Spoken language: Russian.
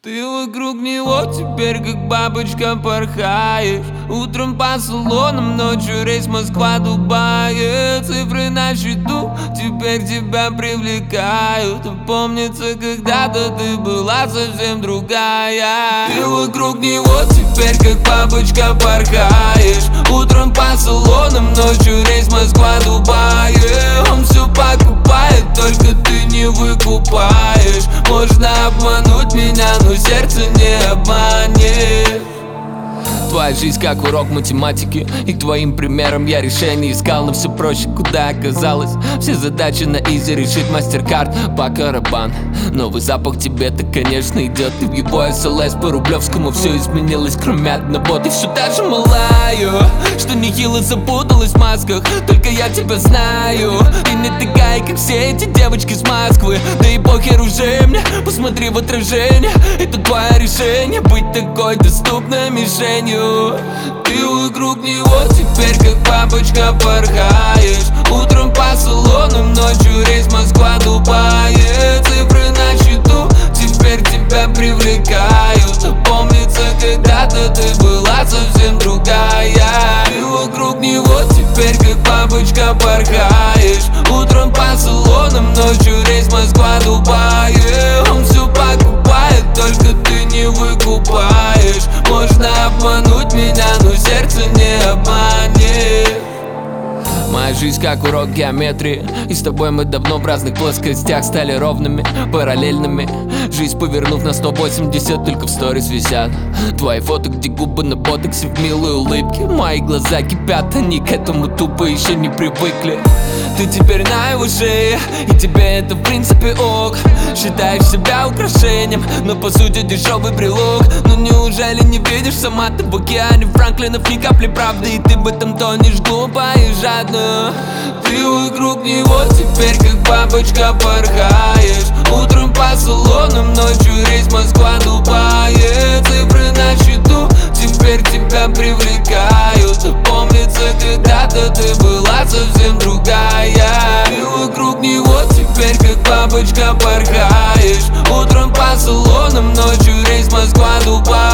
Ты вокруг него теперь как бабочка порхаешь. Утром по салонам, ночью рейс Москва-Дубай. Цифры на счету теперь тебя привлекают. Помнится, когда-то ты была совсем другая. Ты вокруг него теперь как бабочка порхаешь. Утром по салонам, ночью рейс Москва-Дубай. Он все покупает, только ты не выкупаешь. Можно обмануть меня, но сердце не обманет. Твоя жизнь как урок математики, и твоим примером я решение искал. Но все проще, куда оказалось. Все задачи на изи решит мастер-карт по карабан. Новый запах тебе-то, конечно, идет. И в его СЛС по Рублевскому все изменилось, кроме одного. Ты все та же малая, что нехило запуталась в масках. Только я тебя знаю. Ты не такая, как все эти девочки с Москвы. Да и похер уже мне, посмотри в отражение. Это твое решение, быть такой доступной мишенью. Ты вокруг него теперь как бабочка порхаешь. Утром по салонам, ночью рейс Москва-Дубай. Цифры на счету теперь тебя привлекают. Помнится, когда-то ты была совсем другая. Ты вокруг него теперь как бабочка порхаешь. Утром по салонам, ночью рейс Москва-Дубай. Он все покупает, только ты не выкупаешь. Можно обмануть меня, но сердце не обманет. Моя жизнь как урок геометрии, и с тобой мы давно в разных плоскостях стали ровными, параллельными. Жизнь повернув на 180, только в сторис висят твои фото, где губы на ботоксе в милой улыбке. Мои глаза кипят, они к этому тупо еще не привыкли. Ты теперь на его шее, и тебе это в принципе ок. Считаешь себя украшением, но по сути дешевый брелок. Но неужели не видишь, сама ты в океане Франклинов ни капли правды, и ты в этом тонешь глупо и жадно. Ты вокруг него теперь как бабочка порхаешь. Утром по салонам, ночью рейс Москва-Дубай. Цифры на счету теперь тебя привлекают. Помнится, когда-то ты была совсем другая. Ты вокруг него теперь как бабочка порхаешь. Утром по салонам, ночью рейс Москва-Дубай.